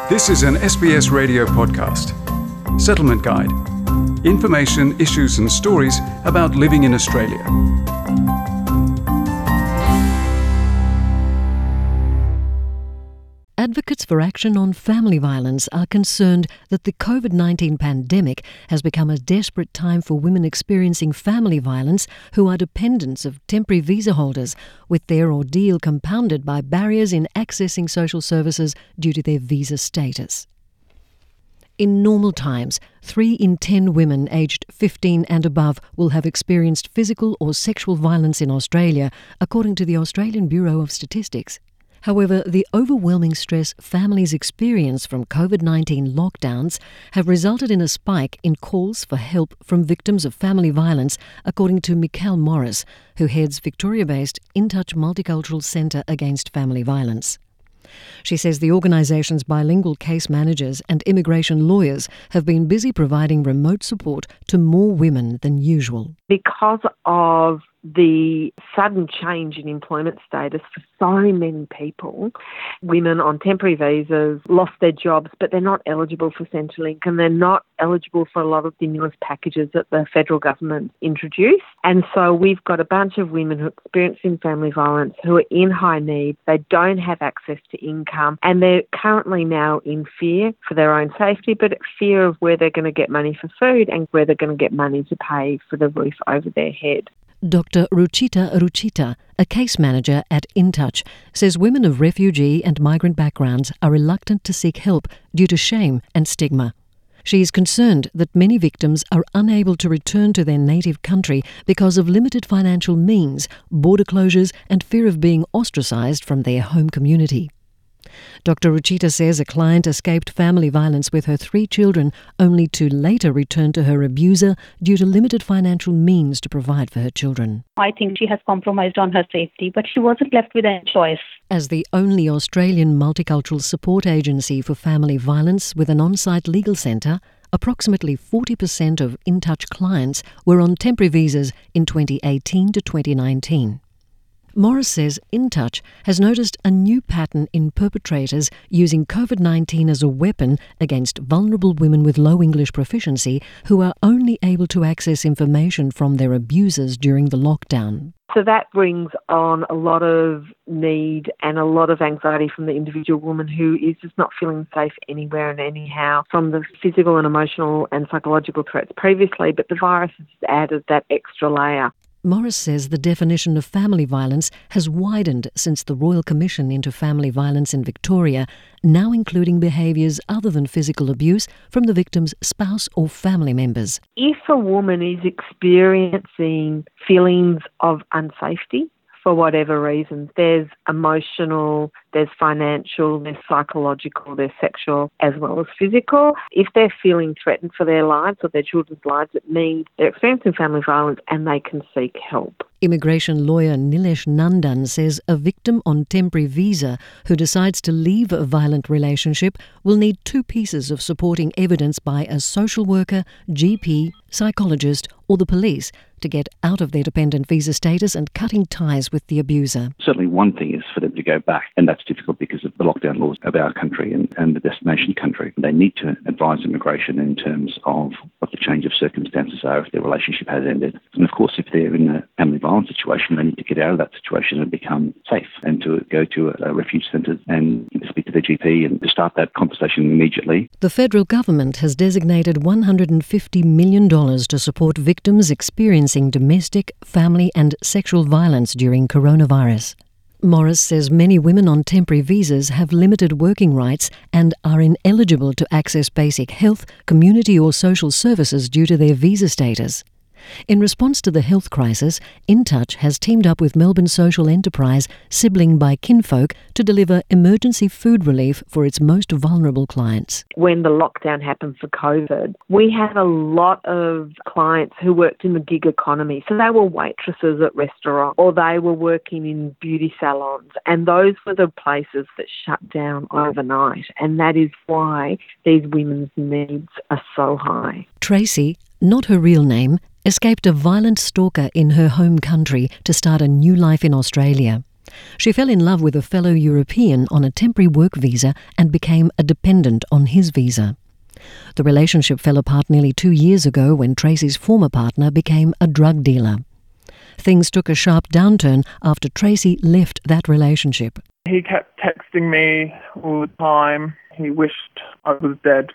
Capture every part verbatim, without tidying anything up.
This is an S B S radio podcast. Settlement Guide. Information, issues and stories about living in Australia. Advocates for action on family violence are concerned that the covid nineteen pandemic has become a desperate time for women experiencing family violence who are dependents of temporary visa holders, with their ordeal compounded by barriers in accessing social services due to their visa status. In normal times, three in ten women aged fifteen and above will have experienced physical or sexual violence in Australia, according to the Australian Bureau of Statistics. However, the overwhelming stress families experience from covid nineteen lockdowns have resulted in a spike in calls for help from victims of family violence, according to Michelle Morris, who heads Victoria-based InTouch Multicultural Centre Against Family Violence. She says the organisation's bilingual case managers and immigration lawyers have been busy providing remote support to more women than usual. Because of the sudden change in employment status for so many people, women on temporary visas lost their jobs, but they're not eligible for Centrelink and they're not eligible for a lot of stimulus packages that the federal government introduced. And so we've got a bunch of women who are experiencing family violence who are in high need. They don't have access to income and they're currently now in fear for their own safety, but fear of where they're going to get money for food and where they're going to get money to pay for the roof over their head. Doctor Ruchita Ruchita, a case manager at InTouch, says women of refugee and migrant backgrounds are reluctant to seek help due to shame and stigma. She is concerned that many victims are unable to return to their native country because of limited financial means, border closures and fear of being ostracised from their home community. Doctor Ruchita says a client escaped family violence with her three children, only to later return to her abuser due to limited financial means to provide for her children. I think she has compromised on her safety, but she wasn't left with any choice. As the only Australian multicultural support agency for family violence with an on-site legal centre, approximately forty percent of InTouch clients were on temporary visas in twenty eighteen to twenty nineteen. Morris says InTouch has noticed a new pattern in perpetrators using covid nineteen as a weapon against vulnerable women with low English proficiency who are only able to access information from their abusers during the lockdown. So that brings on a lot of need and a lot of anxiety from the individual woman who is just not feeling safe anywhere and anyhow from the physical and emotional and psychological threats previously, but the virus has added that extra layer. Morris says the definition of family violence has widened since the Royal Commission into Family Violence in Victoria, now including behaviours other than physical abuse from the victim's spouse or family members. If a woman is experiencing feelings of unsafety, for whatever reason, there's emotional, there's financial, there's psychological, there's sexual, as well as physical. If they're feeling threatened for their lives or their children's lives, it means they're experiencing family violence and they can seek help. Immigration lawyer Nilesh Nandan says a victim on temporary visa who decides to leave a violent relationship will need two pieces of supporting evidence by a social worker, G P, psychologist or the police to get out of their dependent visa status and cutting ties with the abuser. Certainly one thing is for them to go back, and that's difficult because of the lockdown laws of our country and, and the destination country. They need to advise immigration in terms of what the change of circumstances are if their relationship has ended. And of course, if they're in a family violence situation, they need to get out of that situation and become safe and to go to a, a refuge centre and speak to their G P and to start that conversation immediately. The federal government has designated one hundred fifty million dollars to support victims experiencing domestic, family and sexual violence during coronavirus. Morris says many women on temporary visas have limited working rights and are ineligible to access basic health, community or social services due to their visa status. In response to the health crisis, InTouch has teamed up with Melbourne social enterprise Sibling by Kinfolk to deliver emergency food relief for its most vulnerable clients. When the lockdown happened for COVID, we had a lot of clients who worked in the gig economy. So they were waitresses at restaurants or they were working in beauty salons, and those were the places that shut down overnight, and that is why these women's needs are so high. Tracy, not her real name, escaped a violent stalker in her home country to start a new life in Australia. She fell in love with a fellow European on a temporary work visa and became a dependent on his visa. The relationship fell apart nearly two years ago when Tracy's former partner became a drug dealer. Things took a sharp downturn after Tracy left that relationship. He kept texting me all the time. He wished I was dead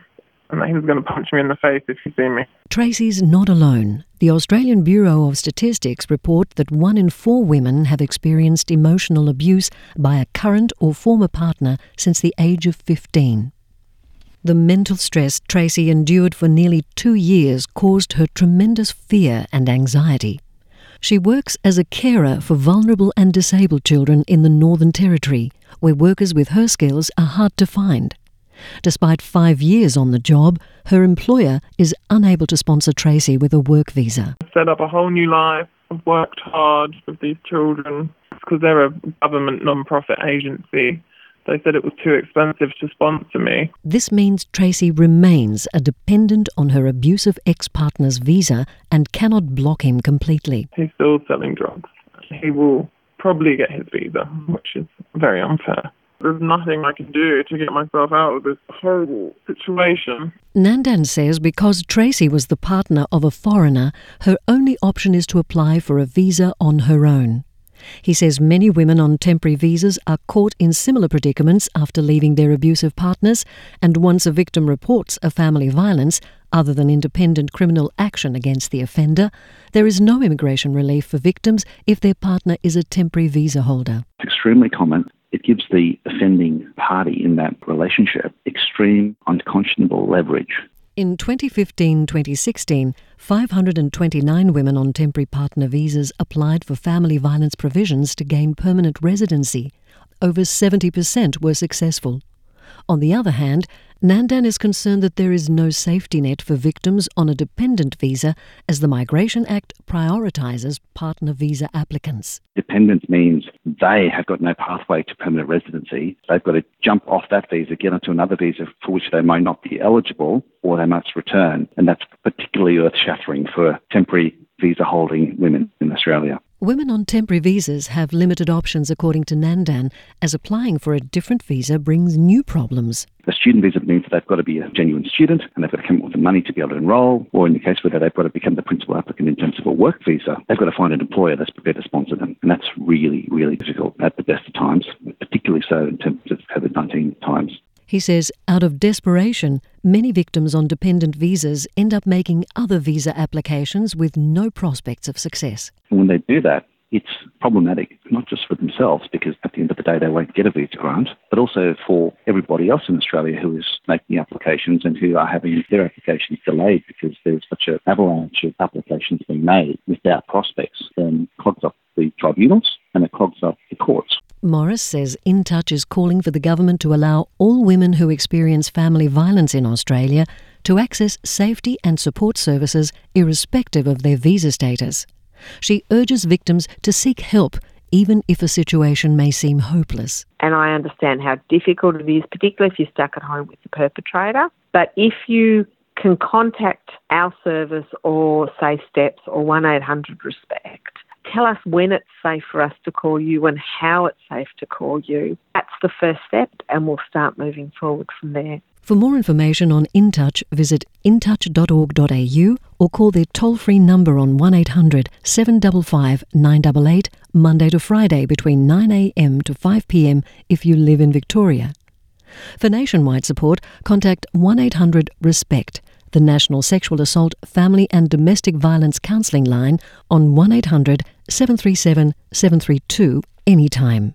and that he was going to punch me in the face if he seen me. Tracy's not alone. The Australian Bureau of Statistics report that one in four women have experienced emotional abuse by a current or former partner since the age of fifteen. The mental stress Tracy endured for nearly two years caused her tremendous fear and anxiety. She works as a carer for vulnerable and disabled children in the Northern Territory, where workers with her skills are hard to find. Despite five years on the job, her employer is unable to sponsor Tracy with a work visa. I've set up a whole new life. I've worked hard with these children because they're a government non-profit agency. They said it was too expensive to sponsor me. This means Tracy remains a dependent on her abusive ex-partner's visa and cannot block him completely. He's still selling drugs. He will probably get his visa, which is very unfair. There's nothing I can do to get myself out of this horrible situation. Nandan says because Tracy was the partner of a foreigner, her only option is to apply for a visa on her own. He says many women on temporary visas are caught in similar predicaments after leaving their abusive partners, and once a victim reports a family violence, other than independent criminal action against the offender, there is no immigration relief for victims if their partner is a temporary visa holder. It's extremely common. It gives the offending party in that relationship extreme, unconscionable leverage. In twenty fifteen to twenty sixteen, five hundred twenty-nine women on temporary partner visas applied for family violence provisions to gain permanent residency. Over seventy percent were successful. On the other hand, Nandan is concerned that there is no safety net for victims on a dependent visa, as the Migration Act prioritises partner visa applicants. Dependent means they have got no pathway to permanent residency. They've got to jump off that visa, get onto another visa for which they may not be eligible, or they must return. And that's particularly earth-shattering for temporary visa-holding women in Australia. Women on temporary visas have limited options, according to Nandan, as applying for a different visa brings new problems. The student visa means that they've got to be a genuine student and they've got to come up with the money to be able to enrol, or in the case where they've got to become the principal applicant in terms of a work visa, they've got to find an employer that's prepared to sponsor them. And that's really, really difficult at the best of times, particularly so in terms of COVID nineteen times. He says, out of desperation, many victims on dependent visas end up making other visa applications with no prospects of success. And when they do that, it's problematic, not just for themselves, because at the end of the day they won't get a visa grant, but also for everybody else in Australia who is making applications and who are having their applications delayed because there's such an avalanche of applications being made without prospects. Then clogs up the tribunals and it clogs up the courts. Morris says In Touch is calling for the government to allow all women who experience family violence in Australia to access safety and support services irrespective of their visa status. She urges victims to seek help even if a situation may seem hopeless. And I understand how difficult it is, particularly if you're stuck at home with the perpetrator. But if you can contact our service or Safe Steps or one eight hundred RESPECT, tell us when it's safe for us to call you and how it's safe to call you. That's the first step, and we'll start moving forward from there. For more information on In Touch, visit in touch dot org dot a u or call their toll-free number on one eight hundred seven five five nine eight eight, Monday to Friday between nine a m to five p m if you live in Victoria. For nationwide support, contact one eight hundred RESPECT, the National Sexual Assault, Family and Domestic Violence Counselling line, on one eight hundred seven three seven seven three two anytime.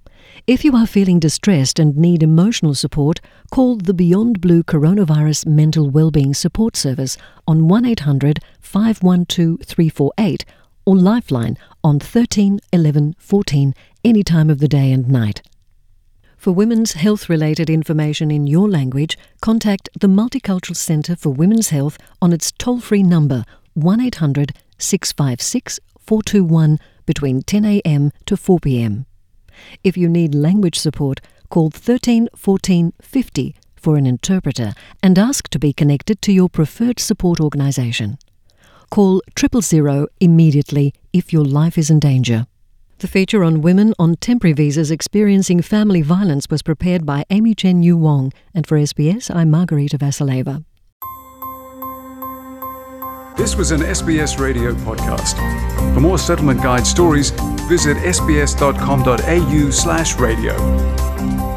If you are feeling distressed and need emotional support, call the Beyond Blue Coronavirus Mental Wellbeing Support Service on one eight hundred five one two three four eight or Lifeline on thirteen eleven fourteen any time of the day and night. For women's health-related information in your language, contact the Multicultural Centre for Women's Health on its toll-free number one eight hundred six five six four two one between ten a m to four p m. If you need language support, call thirteen fourteen fifty for an interpreter and ask to be connected to your preferred support organisation. Call triple zero immediately if your life is in danger. The feature on women on temporary visas experiencing family violence was prepared by Amy Chen Yu Wong, and for S B S, I'm Margarita Vasileva. This was an S B S radio podcast. For more Settlement Guide stories, visit sbs.com.au slash radio.